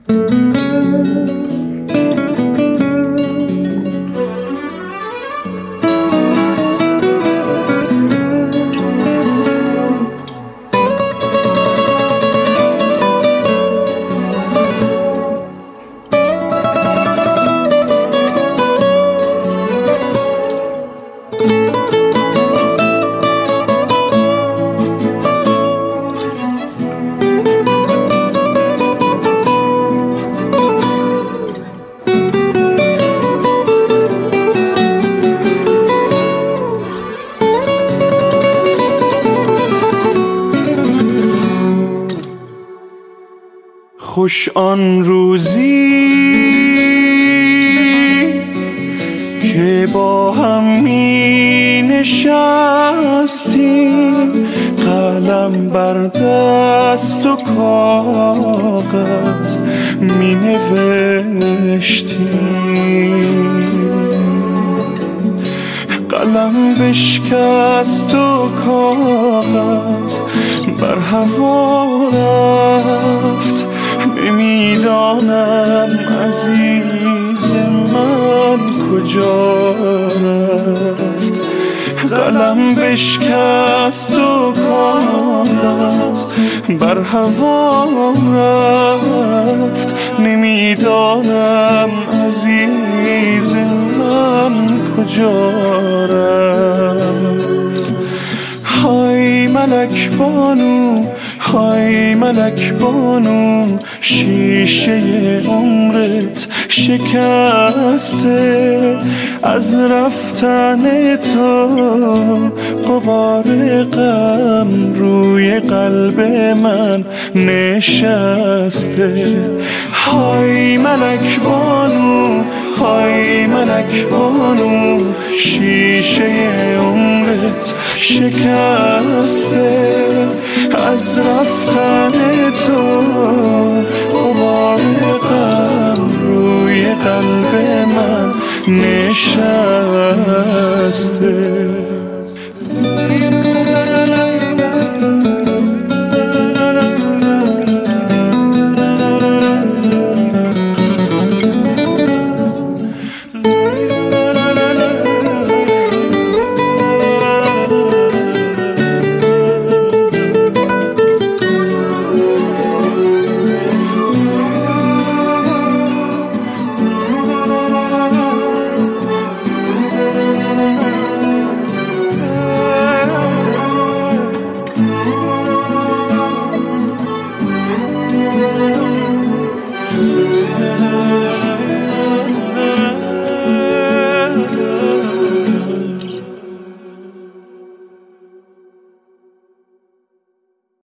خوش آن روزی که با هم می نشستیم، قلم بر دست و کاغذ می نوشتیم. قلم بشکست و کاغذ بر هوا رفت، نمیدانم عزیز من کجا رفت. قلم بشکست و کاغذ بر هوا رفت، نمیدانم عزیز من کجا رفت. های ملک بانو، های ملک بانو، شیشه عمرت شکسته، از رفتن تو غبار غم روی قلب من نشسته. های ملک بانو، های ملک بانو، شیشه عمرت شکسته، از رفتن تو غبار غم روی قلب من نشسته.